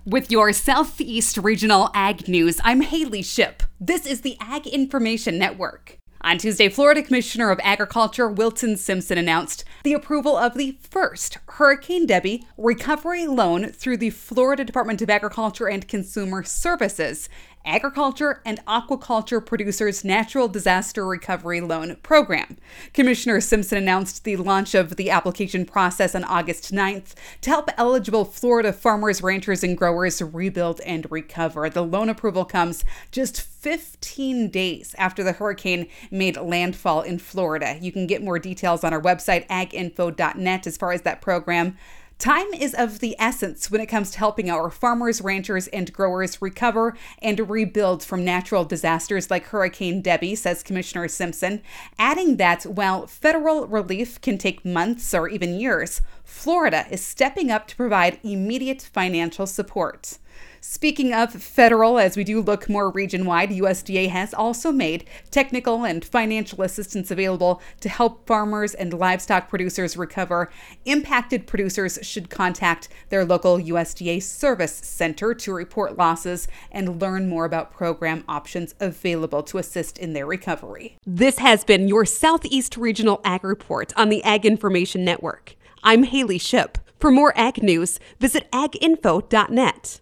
With your Southeast Regional Ag News, I'm Haley Ship. This is the Ag Information Network. On Tuesday, Florida Commissioner of Agriculture Wilton Simpson announced the approval of the first Hurricane Debby recovery loan through the Florida Department of Agriculture and Consumer Services Agriculture and Aquaculture Producers Natural Disaster Recovery Loan Program. Commissioner Simpson announced the launch of the application process on August 9th to help eligible Florida farmers, ranchers, and growers rebuild and recover. The loan approval comes just 15 days after the hurricane made landfall in Florida. You can get more details on our website, aginfo.net, as far as that program. Time is of the essence when it comes to helping our farmers, ranchers, and growers recover and rebuild from natural disasters like Hurricane Debby, says Commissioner Simpson, adding that while federal relief can take months or even years, Florida is stepping up to provide immediate financial support. Speaking of federal, as we do look more region-wide, USDA has also made technical and financial assistance available to help farmers and livestock producers recover. Impacted producers should contact their local USDA service center to report losses and learn more about program options available to assist in their recovery. This has been your Southeast Regional Ag Report on the Ag Information Network. I'm Haley Ship. For more ag news, visit aginfo.net.